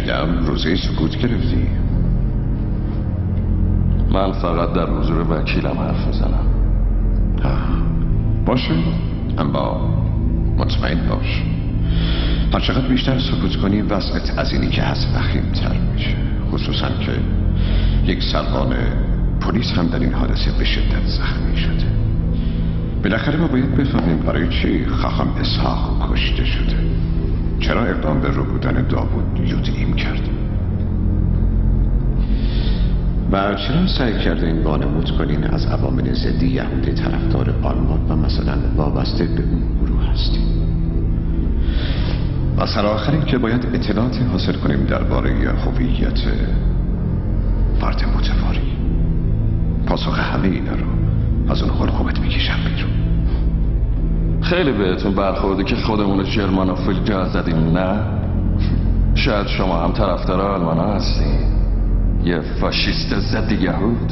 شنیدم روزه سکوت گرفتی. من فقط در حضور وکیلم حرف میزنم. باشه، اما مطمئن باش هرچقدر بیشتر سکوت کنی وضعت از اینی که هست وخیم‌تر میشه، خصوصا که یک سربان پلیس هم در این حادثه به شدت زخمی شده. بالاخره ما باید بفهمیم برای چی خاخام اسحاق کشته شده، چرا اقدام به ربودن داوود یودیم کرد و چرا سعی کرده این وانمود کنین از عوامل ضد یهودی طرفدار آلمان و مثلا وابسته به اون گروه هستیم. و سرآخر این که باید اطلاعاتی حاصل کنیم درباره هویت فرد متواری. پاسخ همه اینا رو از اون حلقومت میکشم بیرون. خیلی بهتون برخورده که خودمون جرمانوفیل جا زدیم، نه؟ شاید شما هم طرفدار آلمانا هستین، یه فاشیست ضد یهود.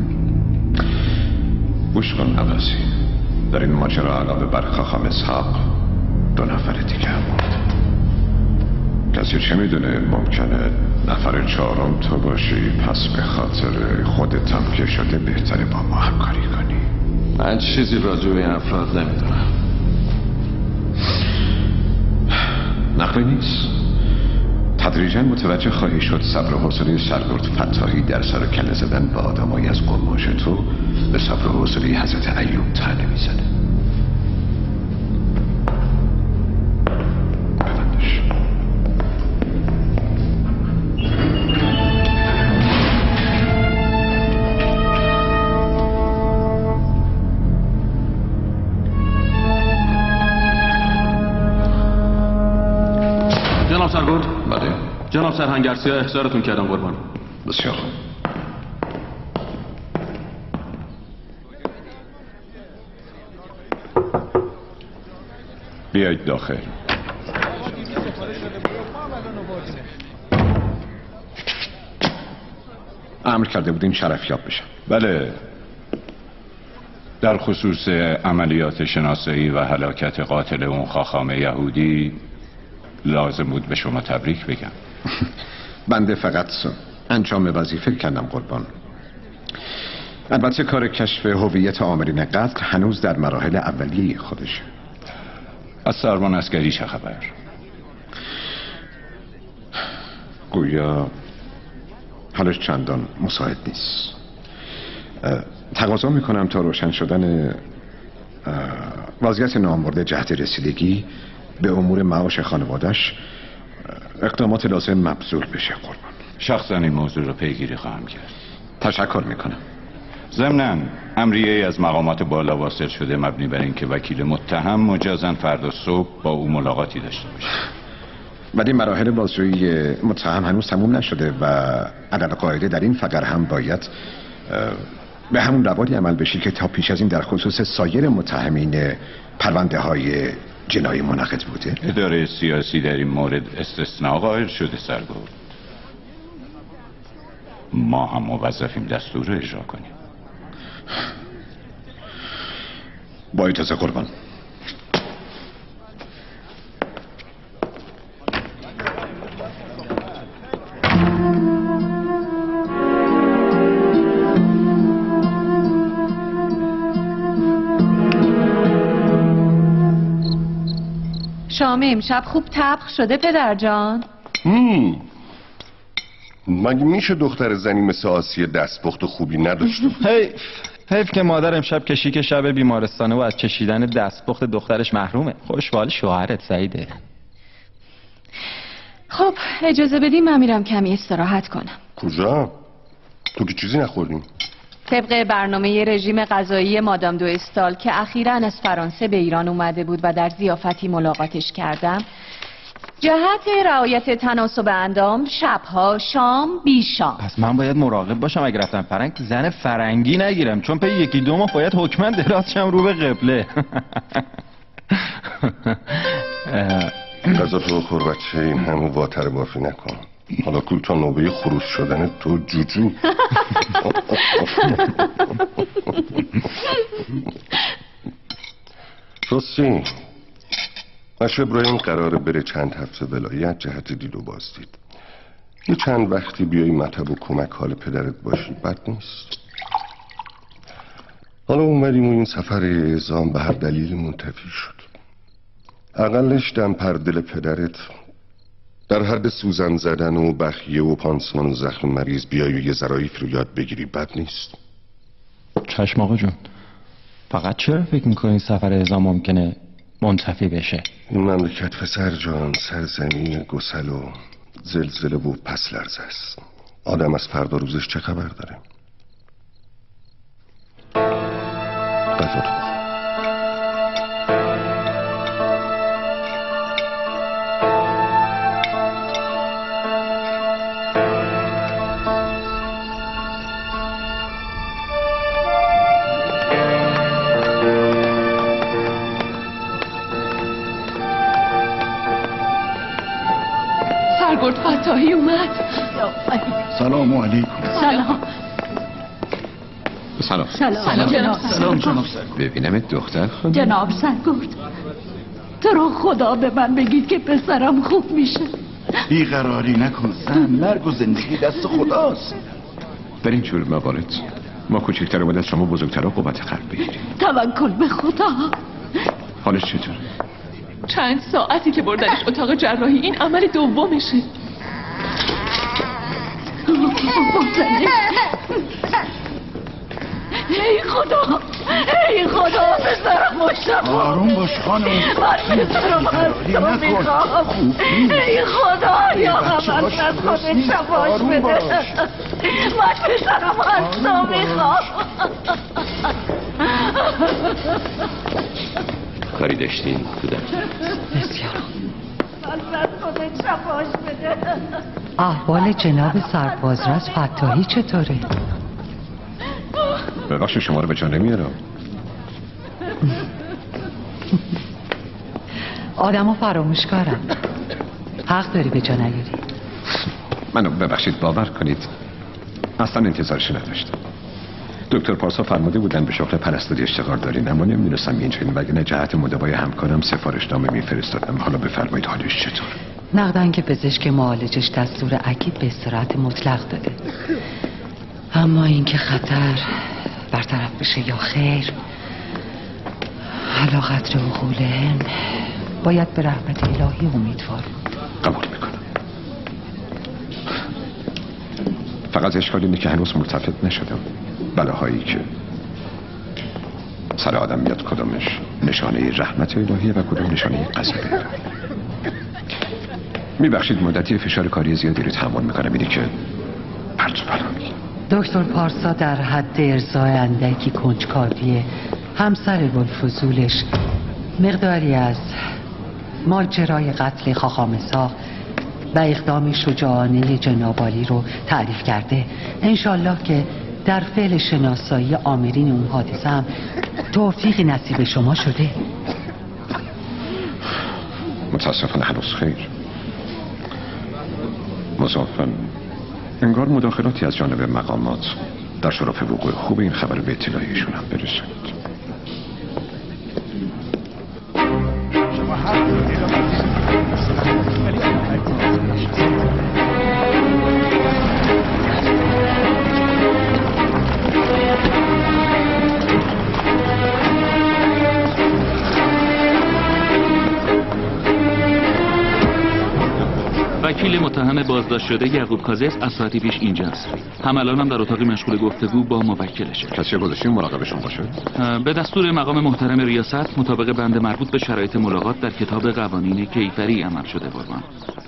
گوش کن عباسی، در این ماجرا علاوه بر خاخام اسحاق 2 نفر دیگه هم بود. کسی چه میدونه ممکنه نفر 4م تو باشی، پس به خاطر خودت هم که شده بهتره با ما همکاری کنی. من چیزی راجع به این افراد نمیدونم. نقلی نیست. تدریجا متوجه خواهی شد صبر و حوصله سرگرد فتاحی در سر کله زدن با آدمایی از قماش تو به صبر و حوصله حضرت ایوب طعنه میزنه. ببندش. جناب سرگرد. بله. جناب سرهنگ گارسیا احضارتون کردم قربان. بسیار خوب. بیایید داخل. امر کرده بودین شرفیاب بشم. بله، در خصوص عملیات شناسایی و هلاکت قاتل اون خاخام یهودی لازم بود به شما تبریک بگم. بنده فقط انجام وظیفه کردم قربان. البته کار کشف هویت عاملین قتل هنوز در مراحل اولیه خودشه. از سربان عسکری چه خبر؟ گویا حالش چندان مساعد نیست. تقاضا میکنم تا روشن شدن وضعیت نامبرده جهت رسیدگی به امور معاش خانوادش اقدامات لازم مبذول بشه قربان. شخصا این موضوع رو پیگیری خواهم کرد. تشکر میکنم. ضمناً امریه از مقامات بالا واصل شده مبنی بر اینکه وکیل متهم مجازاً فردا صبح با او ملاقاتی داشته باشه. ولی مراحل بازجویی متهم هنوز تموم نشده و عدل قاعده در این فقره هم باید به همون روالی عمل بشی که تا پیش از این در خصوص سایر متهمین پرونده های جنایی منعقد بوده. اداره سیاسی در این مورد استثناء قائل شده سرگرد. ما هم موظفیم دستور رو اجرا کنیم. با اجازه قربان. شام امشب خوب طبخ شده پدر جان. مگه میشه دختر زنی مثل آسیه دستپخت خوبی نداشته؟ حیف که مادر امشب کشیک شب بیمارستانه و از چشیدن دستپخت دخترش محرومه. خوشحال شوهرت سعیده. خب اجازه بدیم من میرم کمی استراحت کنم. کجا؟ تو که چیزی نخوردیم. طبق برنامه رژیم غذایی مادام دو استال که اخیراً از فرانسه به ایران اومده بود و در ضیافتی ملاقاتش کردم، جهت رعایت تناسب اندام شبها شام بی شام. پس من باید مراقب باشم اگر رفتم فرنگ زن فرنگی نگیرم، چون پی 1-2 ماه باید حکما دراز شم رو به قبله. غذا تو بخور بچه، این همون واتر بافی نکن. حالا کل تا نوبه خروس شدن تو جوجو. راستی مشه ابراهیم قراره بره چند هفته ولایت جهت دید و بازدید. یه چند وقتی بیایی مطب و کمک حال پدرت باشی بد نیست. حالا اومدیم و این سفر اعزام به هر دلیل منتفی شد. اقلش دم پر دل پدرت در حد سوزن زدن و بخیه و پانسمان و زخم مریض بیای و یه ظرایف رو یاد بگیری بد نیست. چشم آقا جون، فقط چرا فکر میکنی سفر اعزام ممکنه منتفی بشه؟ این مملکت پسر جان سرزمین گسل و زلزله و پس لرزه است. آدم از فردا روزش چه خبر داره؟ غذا تو سرگرد فتاحی اومد. سلام علیکم. سلام جناب. ببینم دختر خانم. جناب سرگرد، تو رو خدا به من بگید که پسرم خوب میشه. بیقراری نکن زن، مرگ و زندگی دست خداست. در این جور موارد ما کوچکتر بود از شما بزرگتر قوت قلب بگیریم. توکل به خدا. حالش چطور؟ چند ساعتی که بردنش اتاق جراحی، این عمل دومشه. ای خدا، ای خدا، پسرم مشتبه. آروم باش خانم. من پسرم از تو میخوام. ای خدا، یا من از خودت شفاش بده. من پسرم از تو میخوام. کاری داشتین کودک؟ بسیار من از خودت شفاش بده. احوال جناب سربازرس فتاحی چطوره؟ ببخشید شما رو به جان نمیارم. آدمو فراموشکارن، حق داری به جا نیاری. منو ببخشید باور کنید اصلا انتظارش نداشتم. دکتر پارسا فرموده بودن به شغل پرستاری اشتغال دارین، اما نمیدونستم اینجوری، وگرنه جهت مداوای همکارم سفارشنامه میفرستادم. حالا بفرمایید حالش چطور؟ نقدن که پزشک معالجش دستور اکید به استراحت مطلق داده، اما اینکه خطر برطرف بشه یا خیر علی قدر عقولهم باید به رحمت الهی امیدوار بود. قبول میکنم. فقط اشکال اینه که هنوز ملتفت نشدم. بلاهایی که سر آدم میاد کدومش نشانه رحمت الهیه و کدوم نشانه غضب الهی. میبخشید مدتی فشار کاری زیادی رو تحمل میکنم، اینه که پرت و پلا میگی. دکتر پارسا در حد ارضای اندکی کنجکاوی همسر بوالفضولش مقداری از ماجرای قتل خاخامساق و اقدام شجاعانه جناب عالی رو تعریف کرده. انشالله که در فعل شناسایی آمرین اون حادثه هم توفیقی نصیب شما شده. متاسفانه هنوز خیر. مضافاً انگار مداخلاتی از جانب مقامات در شرف وقوع خوب این خبر به اطلاعیشون هم برسند. وکیل متهم بازداشت شده یعقوب کازس از ساعتی پیش اینجاست. هم الان هم در اتاقی مشغول گفتگو با موکلشه. کسی گذاشتین مراقبشون باشه؟ به دستور مقام محترم ریاست مطابق بند مربوط به شرایط ملاقات در کتاب قوانین کیفری عمل شده. قربان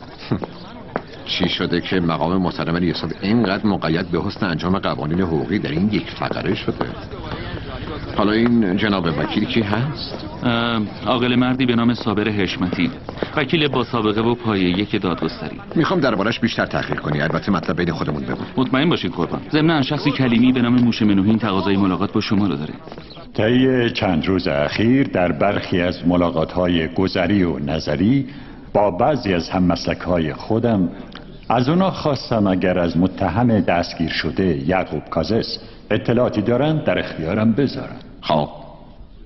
چی شده که مقام محترم ریاست اینقدر مقید به حسن انجام قوانین حقوقی در این یک فقره شده؟ حالا این جناب وکیل کی هست؟ عاقل مردی به نام صابر حشمتی، وکیل با سابقه و پایه‌ای که دادگستری. میخوام دربارش بیشتر تحقیق کنی، البته مطلب بین خودمون بمونه. مطمئن باشید قربان. ضمن شخصی کلیمی به نام موشه منوهین تقاضای ملاقات با شما رو داره. طی چند روز اخیر در برخی از ملاقات‌های گذری و نظری با بعضی از هممسلک‌های خودم از اونا خواستم اگر از متهم دستگیر شده یعقوب کازس اطلاعاتی دارن در اختیارم بذارن. خب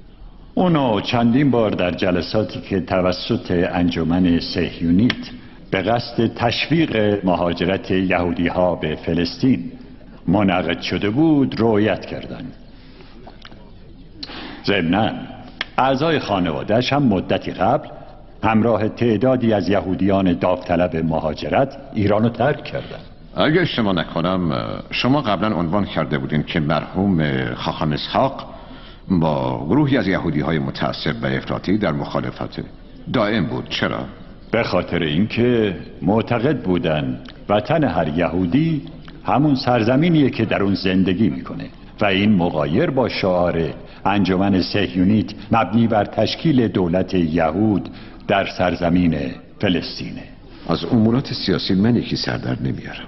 اونو چندین بار در جلساتی که توسط انجمن صهیونیت به قصد تشویق مهاجرت یهودی ها به فلسطین منعقد شده بود رعایت کردند. ضمناً اعضای خانواده‌اش هم مدتی قبل همراه تعدادی از یهودیان داوطلب مهاجرت ایرانو ترک کردند. اگه اشتباه نکنم شما قبلا عنوان کرده بودین که مرحوم خاخام اسحاق با گروهی از یهودی‌های متعصب و افراطی در مخالفت دائم بود. چرا؟ به خاطر اینکه معتقد بودن وطن هر یهودی همون سرزمینیه که در اون زندگی میکنه و این مغایر با شعار انجمن صهیونیت مبنی بر تشکیل دولت یهود در سرزمین فلسطینه. از امورات سیاسی من یکی سردر نمیارم.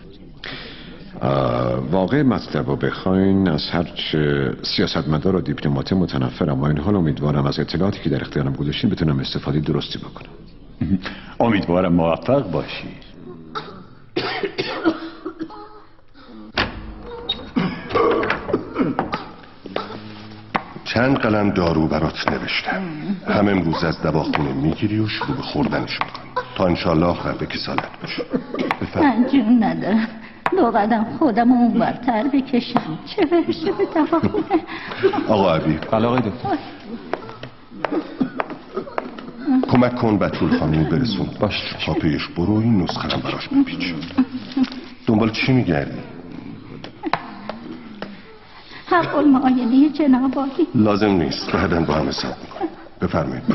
واقع مطلب رو بخواین از هرچه سیاستمدار و دیپلمات متنفرم و این حال امیدوارم از اطلاعاتی که در اختیارم گذاشتین بتونم استفاده درستی بکنم. امیدوارم موفق باشی. چند قلم دارو برات نوشتم. هم امروز از دواخونه میگیری و شروع به خوردنش میکنی تا انشالله آخر به کسالت باشه. من جون ندارم 2 قدم خودم اون برتر بکشم چه برشه به دواخونه. آقا عبی آقای دکتر کمک کن بتول خانم برسون. باش تا پیش برو این نسخه براش بپیچ. دنبال چی میگردی؟ حق المعاینه جناب عالی. لازم نیست بعداً با هم حساب میکنم. بفرمایید.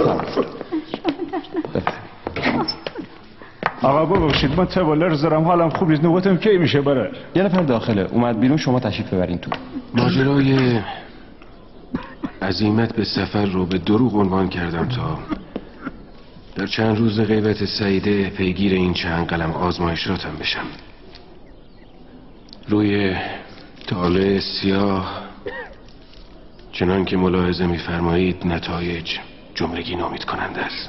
آقا ببخشید من توالر زرم حالم خوب نیست. نوبتم کی میشه بره؟ یه نفر داخله اومد بیرون شما تشریف ببرین تو. ماجرای عزیمت به سفر رو به دروغ عنوان کردم تا در چند روز غیبت سعیده پیگیر این چند قلم آزمایشاتم بشم. روی طالع سیاه چنان که ملاحظه می‌فرمایید نتایج جملگی نامید کننده است.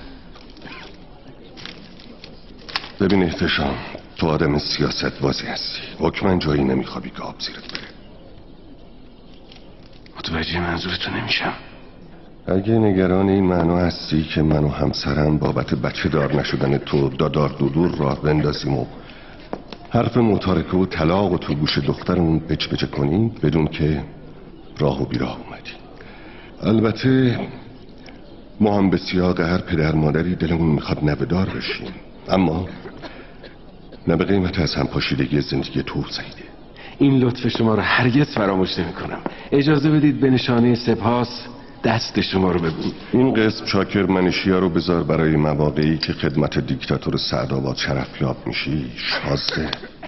ببین احتشام تو آدم سیاست بازی هستی. حکماً جایی نمیخوابی که آب زیرت بره. متوجه منظورتون نمیشم. اگه نگران این معنا هستی که من و همسرم بابت بچه دار نشدن تو دادار دودور راه بندازیم و حرف متارکه و طلاق و تو گوش دخترمون بچ کنیم بدون که راه و بیراه اومدی. البته ما هم به سیاق هر پدر مادری دلمون میخواد نوه‌دار بشیم، اما نه به قیمت از هم پاشیدگی زندگی تو سعیده. این لطف شما رو هرگز فراموش نمی کنم. اجازه بدید به نشانه سپاس دست شما رو ببوسم. این قسم شاکر منشیا رو بذار برای مواقعی که خدمت دیکتاتور سعدآباد شرفیاب میشی. شازده.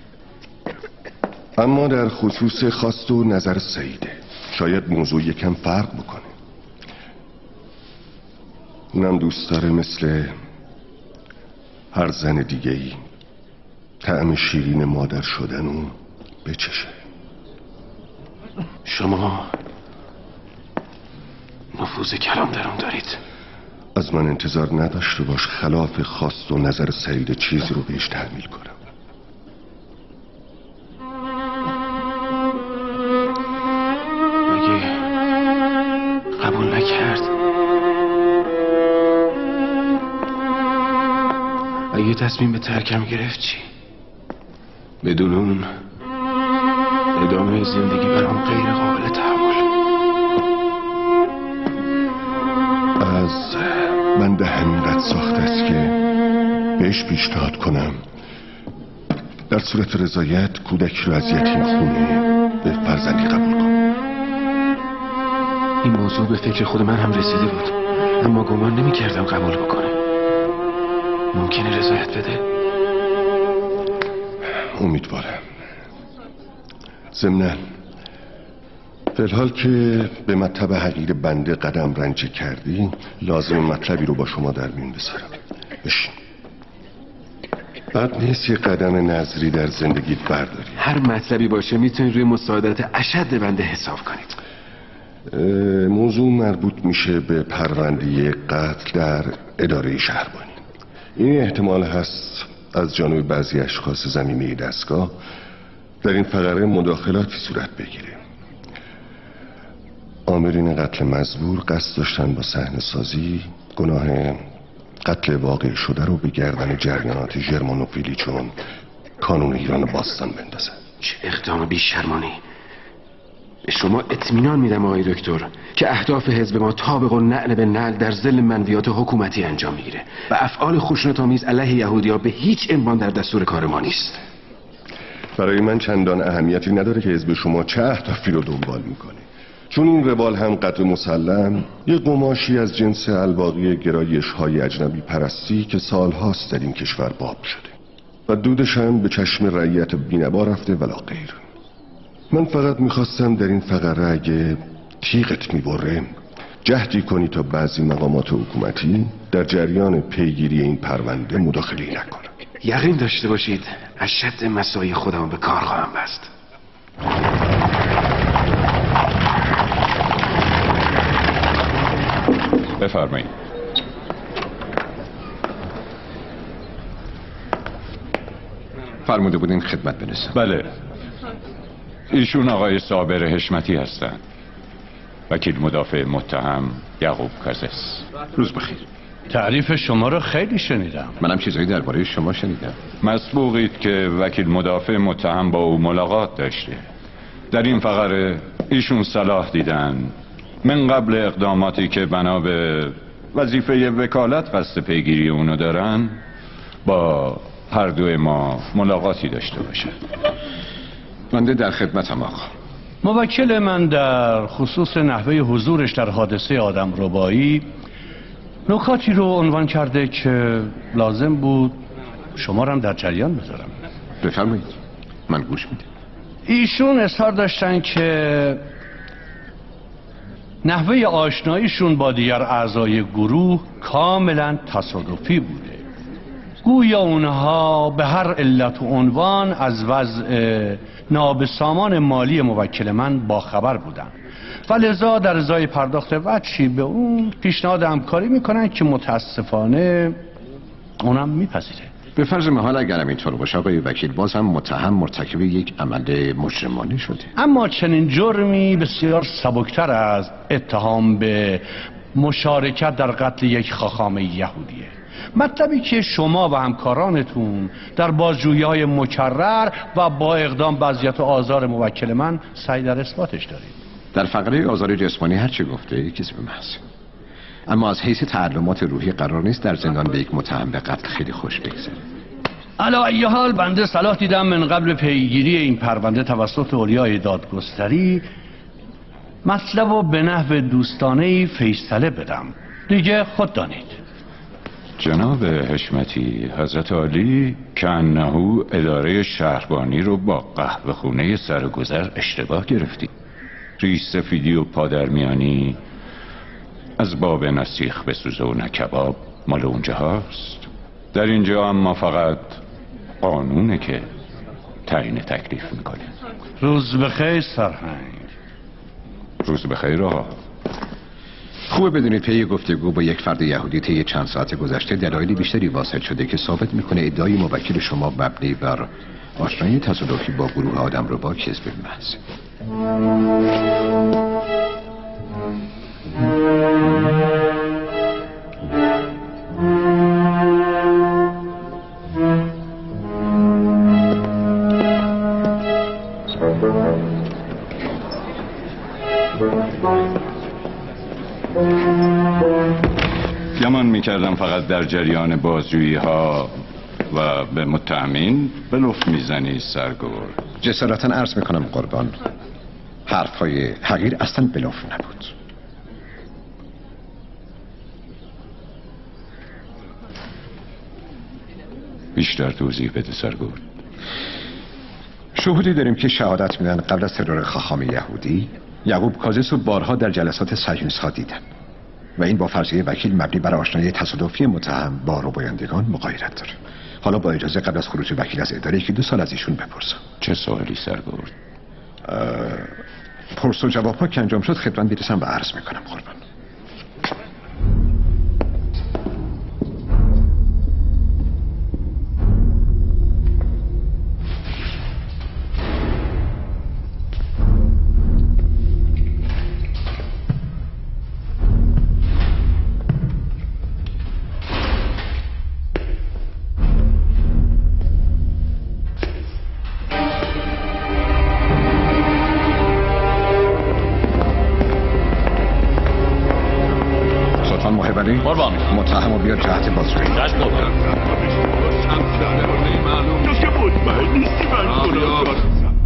اما در خصوص خواست و نظر سعیده شاید موضوع یکم فرق بکنه. اونم دوست داره مثل هر زن دیگه‌ای طعم شیرین مادر شدن و بچشه. شما نفوذ کلام در اون دارید. از من انتظار نداشته باش خلاف خواست و نظر سعید چیزی رو بهش تحمیل کنم. مگه قبول نکرد؟ اگه تصمیم به ترکم گرفت چی؟ بدون اون ادامه زندگی برام غیر قابل تحمل. از بنده همینقدر ساخت است که بهش پیشنهاد کنم در صورت رضایت کودک رو از یتیم خونه به فرزندی قبول کنم. این موضوع به فکر خود من هم رسیده بود، اما گمان نمی کردم قبول بکنه. ممکنه رضایت بده؟ امیدوارم. ضمناً فی الحال که به مطلب حقیر بنده قدم رنجه کردی لازم مطلبی رو با شما در میون بذارم. بشین. بد نیست یه قدم نظری در زندگیت برداری. هر مطلبی باشه میتونید روی مساعدت اشد بنده حساب کنید. موضوع مربوط میشه به پرونده قتل در اداره شهربانی. این احتمال هست از جانب بعضی اشخاص زمینه دستگاه در این فقره مداخلاتی صورت بگیره. آمرین قتل مزبور قصد داشتن با صحنه سازی گناه قتل واقع شده رو به گردن جریانات ژرمانوفیلی چون کانون ایران باستان بندازه. چه اقدام بی‌شرمانه‌ای. به شما اطمینان میدم آقای دکتر که اهداف حزب ما طابق النعل به نعل در ظل منویات حکومتی انجام میگیره و افعال خشونت‌آمیز علیه یهودی‌ها به هیچ عنوان در دستور کار ما نیست. برای من چندان اهمیتی نداره که حزب شما چه اهدافی رو دنبال میکنه، چون این روال هم قدر مسلم یه قماشی از جنس الباقی گرایش‌های اجنبی پرستی که سالهاست در این کشور باب شده و دودش هم به چشم رعیت بینوا رفته ولا غیر. من فقط میخواستم در این فقره اگه تیغت میبره جهدی کنی تا بعضی مقامات حکومتی در جریان پیگیری این پرونده مداخله نکنن. یقین داشته باشید از شد مساعی خودم به کار خواهم بست. بفرمایید. فرموده بودین خدمت برسم. بله، ایشون آقای صابر حشمتی هستند، وکیل مدافع متهم یعقوب کازس. روز بخیر. تعریف شما رو خیلی شنیدم. منم چیزایی درباره شما شنیدم. مسبوقید که وکیل مدافع متهم با او ملاقات داشته. در این فقره ایشون صلاح دیدن من قبل اقداماتی که بنا به وظیفه وکالت قصد پیگیری اونو دارن با هر دوی ما ملاقاتی داشته باشه. بنده در خدمتم آقا. موکل من در خصوص نحوه حضورش در حادثه آدمربایی نکاتی رو عنوان کرده که لازم بود شما رو هم در جریان بذارم. بفرمایید، من گوش میدم. ایشون اصرار داشتن که نحوه آشناییشون با دیگر اعضای گروه کاملا تصادفی بوده. گویا اونها به هر علت و عنوان از وضع نابسامان مالی موکل من باخبر بودن و لذا در ازای پرداخت وجهی به اون پیشنهاد همکاری میکنن که متاسفانه اونم میپذیره. به فرض محال اگرم اینطور باشه آقای وکیل، باز هم متهم مرتکب یک عمل مجرمانه شده. اما چنین جرمی بسیار سبکتر از اتهام به مشارکت در قتل یک خاخامه یهودیه. مطلبی که شما و همکارانتون در بازجویی‌های مکرر و با اقدام به اذیت و آزار موکل من سعی در اثباتش دارید. در فقره آزار جسمانی هرچی گفته کسی به محض، اما از حیث تعلمات روحی قرار نیست در زندان به یک متهم به قتل خیلی خوش بگذره. علی ای حال بنده صلاح دیدم من قبل پیگیری این پرونده توسط اولیای دادگستری مطلب رو به نحو دوستانه‌ای فیصله بدم. دیگه خود دانید. جناب حشمتی، حضرت عالی کنهو اداره شهربانی رو با قهوه خونه سرگذر اشتباه گرفتی. ریش سفیدی و پادرمیانی از باب نسیخ بسوزه و نه کباب مال اونجا هست. در اینجا اما فقط قانونه که تعیین تکلیف میکنه. روز بخیر سرهنگ. روز بخیر آقا. خوبه بدونید پی گفتگو با یک فرد یهودی طی چند ساعت گذشته دلایلی بیشتری واسط شده که ثابت میکنه ادعای موکل شما مبنی بر آشنایی تصادفی با گروه آدمربا کذب محض. گمان میکردم فقط در جریان بازجویی ها و به متهمین بلوف میزنی سرگرد. جسارتا عرض میکنم قربان، حرفهای حقیر اصلا بلوف نبود. بیشتر توضیح بده سرگرد. شهودی داریم که شهادت میدن قبل از ترور خاخام یهودی یعقوب کازس رو بارها در جلسات صهیونیست ها دیدن و این با فرضیه وکیل مبنی بر آشنایی تصادفی متهم با ربایندگان مغایرت داره. حالا با اجازه قبل از خروج وکیل از اداره که 2 سال از ایشون بپرسم. چه سوالی سرگرد؟ پرس و جواب ها که انجام شد خدمت میرسم و عرض میکنم قربان. متهم و بیار جهت بازجویی. جشن بابا تو که مطمئن نیستی من گناهکار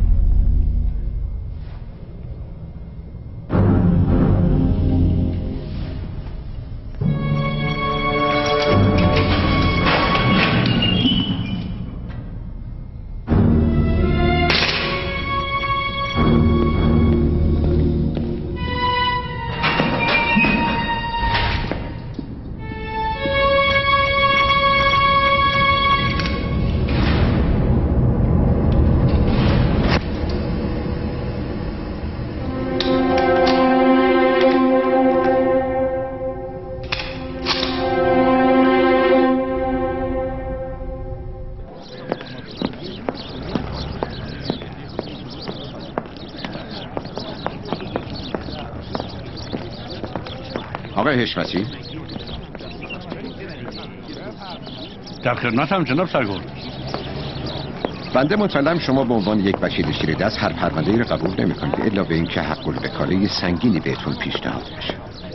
آقای حشمتی، در خدمتم جناب سرگرد. بنده مطلعم شما به عنوان یک وکیل شیر دست هر پرونده‌ای رو قبول نمی‌کنید الا به اینکه حق الوکاله سنگینی بهتون پیشنهاد بشه.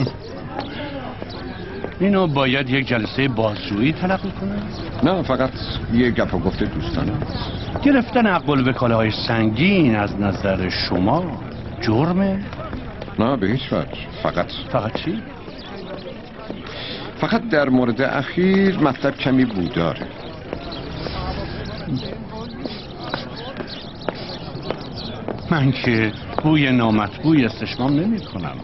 اینو باید یک جلسه بازجویی تلقی کنه؟ نه، فقط یه گپ و گفته دوستانه. گرفتن حق الوکاله های سنگین از نظر شما جرمه؟ نه به هیچ وجه. فقط چی؟ فقط در مورد اخیر مطلب کمی بوداره. من که بوی نامطبوعی استشمام نمی کنم.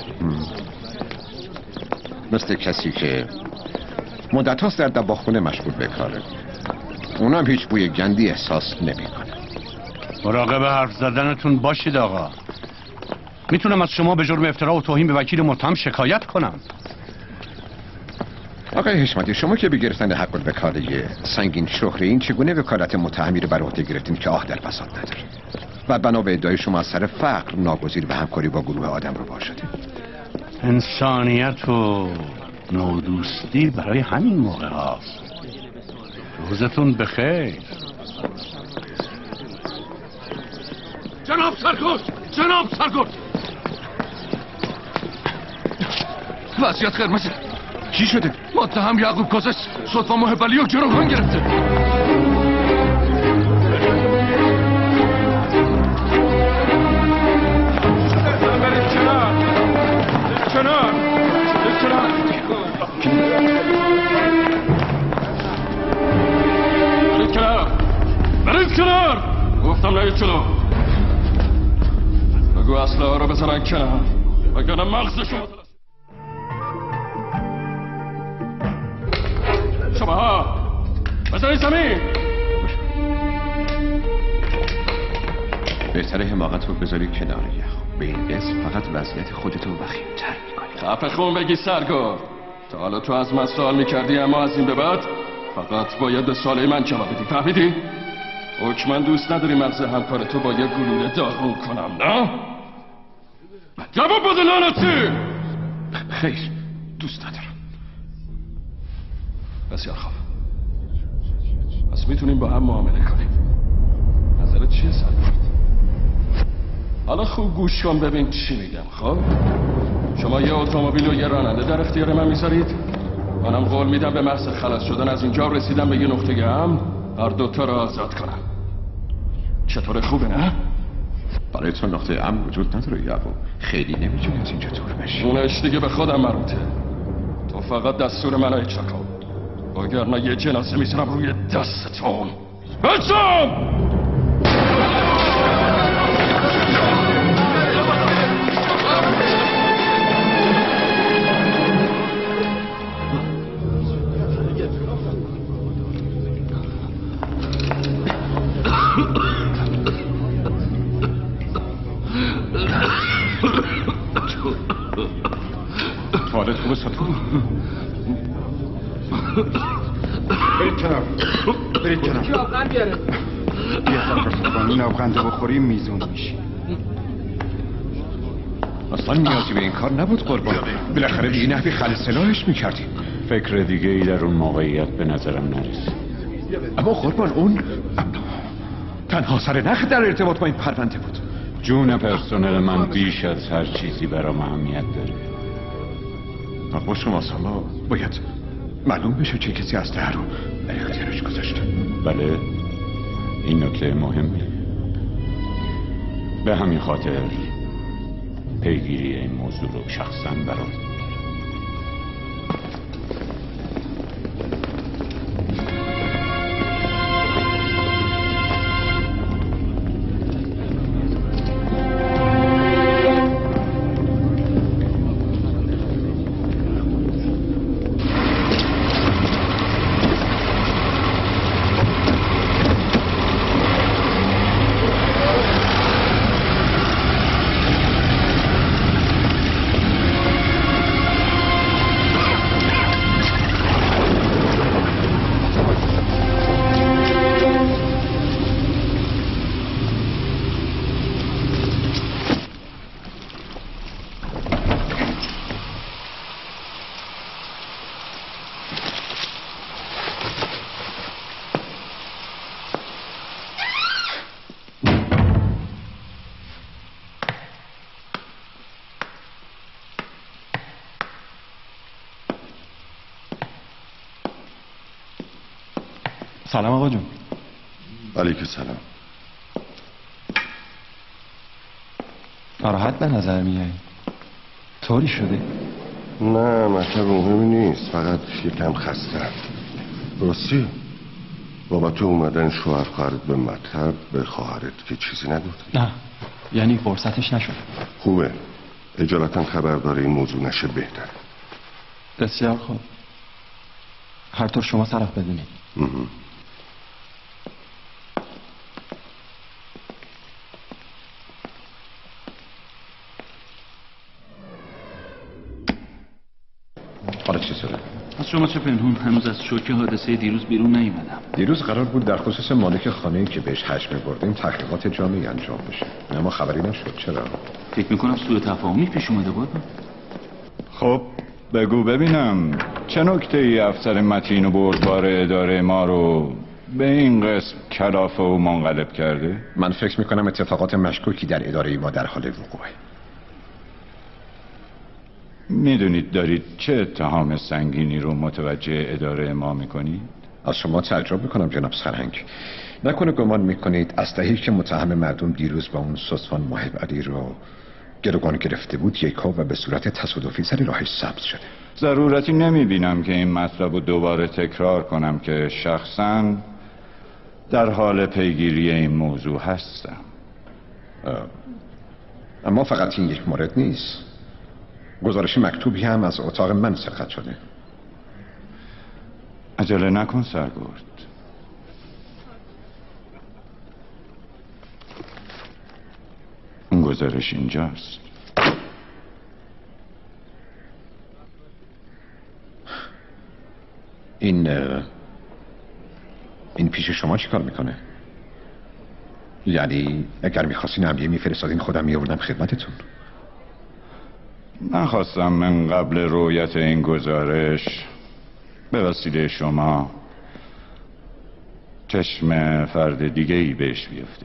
مثل کسی که مدت هاست در دباغخونه مشغول به کاره، اونم هیچ بوی گندی احساس نمی کنه. مراقب حرف زدنتون باشید آقا. میتونم از شما به جرم افترا و توهین به وکیل متهم شکایت کنم. آقای حشمتی، شما که به گرفتن حق الوکاله سنگین شهره این چگونه وکالت متهمی رو بر عهده گرفتین که آه در بساط نداره و بنا به ادعای شما از سر فقر ناگزیر به همکاری با گروه آدم رو باشده؟ انسانیت و نودوستی برای همین موقع هاست. روزتون بخیر. جناب سرگرد وضعیت قرمزه. چی شده؟ متهم یعقوب کازش صدفا محبلی و گروگان گرفته. برید کنار گفتم نهید جلو. بگو اسلحه ها رو بزنن کنار وگرنه مغز شما ها بزنید زمین. بهتره حماقت رو بذاری کنار یخ. به این قسم فقط وضعیت خودتو وخیم‌تر میکنی. خفه خون بگی سرگرد. تا حالا تو از من سوال میکردی اما از این به بعد فقط باید به سوال من جواب بدی. فهمیدی؟ حکماً دوست نداری مغز همکارتو با یه گلوله داغون کنم نه؟ جواب بده لعنتی. خیر دوست ندارم. بسیار خوب. پس میتونیم با هم معامله کنیم. نظرت چیه سرگرد؟ حالا خوب گوش کن ببین چی میگم. خب شما یه اتومبیل و یه راننده در اختیار من میذارید، منم قول میدم به محض خلاص شدن از اینجا رسیدم به یه نقطه امن هر دوتا رو آزاد کنم. چطور خوبه نه؟ برای تو نقطه امن وجود نداره یعقوب. خیلی نمیتونی از اینجا دور بشی. اونش دیگه به خودم مربوطه. تو فقط دستور منو اجرا کن وگرنه یه جنازه میذارم روی دستتون. بچم! حالت خوبه ستون؟ برید کنار چی آبغن بیاره؟ بیا سرکار این آبغنده بخوری میزون میشی. اصلا نیازی به این کار نبود قربان. بالاخره دیگه نحوی خلص سلاحش میکردیم. فکر دیگه ای در اون موقعیت به نظرم نرسید. اما قربان اون تنها سر نخ در ارتباط با این پرونده بود. جون پرسنل من بیش از هر چیزی برام اهمیت داره. اما شما سالا باید معلوم بشه چه کسی اسلحه رو در اختیارش گذاشته. بله، این نکته مهمه. به همین خاطر پیگیری این موضوع رو شخصا برام. سلام آقا جون. علیکم سلام. ناراحت به نظر میای. طوری شده؟ نه مطلب مهمی نیست، فقط یکم خستم. راستی بابت اومدن شوهر خواهرت به مطلب به خواهرت که چیزی نگفتی؟ نه، یعنی فرصتش نشد. خوبه، اجالتا خبردار این موضوع نشه بهتر. بسیار خوب، هر طور شما صرف بدونید. حالا چی شده؟ از شما چه پنهون؟ هنوز از شوک حادثه دیروز بیرون نیومدم. دیروز قرار بود در خصوص مالک خانه‌ای که بهش هش می‌بردیم تحقیقات جامعی انجام بشه، اما خبری نشد. چرا؟ فکر میکنم سوء تفاهمی پیش اومده بود. خب بگو ببینم چه نکته‌ای افسر متین و بردبار اداره ما رو به این قسم کلافه و منقلب کرده؟ من فکر میکنم اتفاقات مشکوکی در اداره ما در حال وقوعه. میدونید دارید چه اتهام سنگینی رو متوجه اداره ما میکنید؟ از شما تعجب میکنم جناب سرهنگ. نکنه گمان میکنید اسلحه‌ای که متهم مردم دیروز با اون سوسفان محب علی رو گروگان گرفته بود یکا و به صورت تصادفی سر راهش سبز شده؟ ضرورتی نمیبینم که این مطلب رو دوباره تکرار کنم که شخصاً در حال پیگیری این موضوع هستم. اما فقط این یک مورد نیست. گزارش مکتوبی هم از اتاق من سرقت شده. عجله نکن سرگرد. اون گزارش اینجاست. این پیش شما چی کار میکنه؟ یعنی اگر میخواستین امریه میفرستادین خودم میآوردم خدمتتون. من خواستم من قبل رویت این گزارش به وسیله شما چشم فرد دیگه ای بهش بیفته.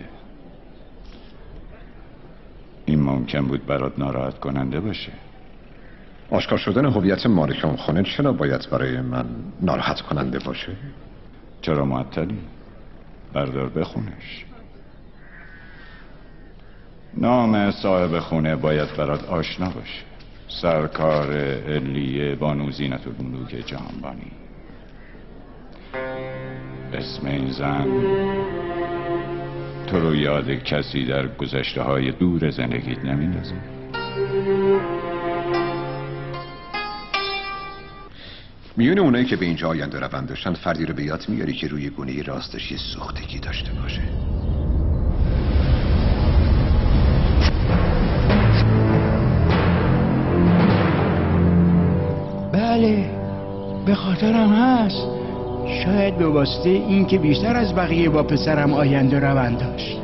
این ممکن بود برات ناراحت کننده باشه. آشکار شدن هویت مالک اون خونه چرا باید برای من ناراحت کننده باشه؟ چرا معطلی؟ بردار بخونش. نام صاحب خونه باید برات آشنا باشه. سرکار علیه بانو زینت الملوک جهانبانی. اسم این زن تو رو یاد کسی در گذشته های دور زندگیت نمیندازه؟ میون اونایی که به اینجا آینده روند داشتن فردی رو به یاد میاری که روی گونه راستش یه سوختگی داشته باشه؟ بله، به خاطرم هست. شاید به واسطه این که بیشتر از بقیه با پسرم آینده روند داشت.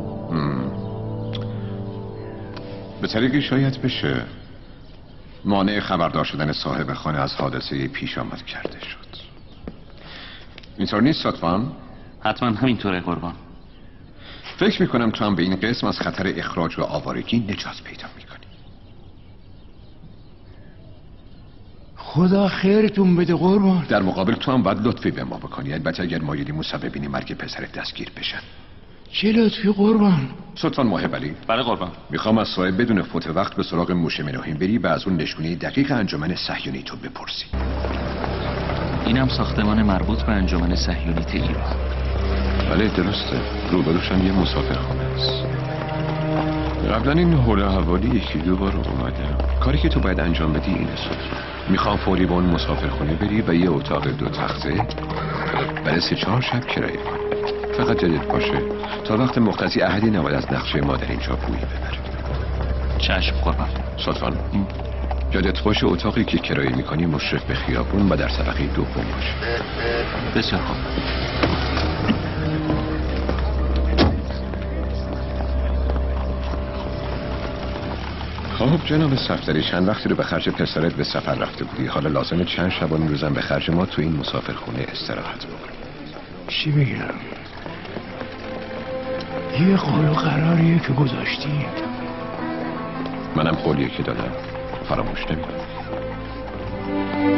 به طریقی شاید بشه مانع خبردار شدن صاحب خانه از حادثه پیش آمد کرده شد. اینطور نیست لطفاً؟ حتما همینطوره قربان. فکر میکنم تو هم به این قسم از خطر اخراج و آوارگی نجات پیدا میکنی. خدا خیرتون بده قربان. در مقابل تو هم باید لطفی به ما بکنی، البته اگر مایلی مسببین مرگ پسرت دستگیر بشن. چه لطفی قربان؟ سلطان محب علی. بله قربان. میخوام از صاحب بدون فوت وقت به سراغ موشه منوهیم بری و از اون نشونه دقیق انجمن صهیونی تو بپرسی. اینم ساختمان مربوط به انجمن صهیونیت ایران. بله درسته، روبروش هم یه مسافرخونه است. قبلا این حول و حوالی یکی دو بار اومدم. کاری که تو باید انجام بدی اینه سلطان. میخوام فوری با اون مسافرخونه بری و یه اتاق 2 تخته برای 3-4 شب کرایه کنی. فقط جدید باشه تا وقت مقتضی احدی نباید از نقشه ما در اینجا بویی ببره. چشم قربان. سلطان یادت باشه اتاقی که کرایه میکنی مشرف به خیابون و در طبقه 2 باشه. بسیار خوب. خب جناب صفدری، چند وقتی رو به خرج پسرت به سفر رفته بودی، حالا لازمه چند شبانه روزم به خرج ما تو این مسافرخونه استراحت بکنی. چی بگم؟ یه قول و قراریه که گذاشتی. منم قولیه که دادم فراموش نمی‌کنم.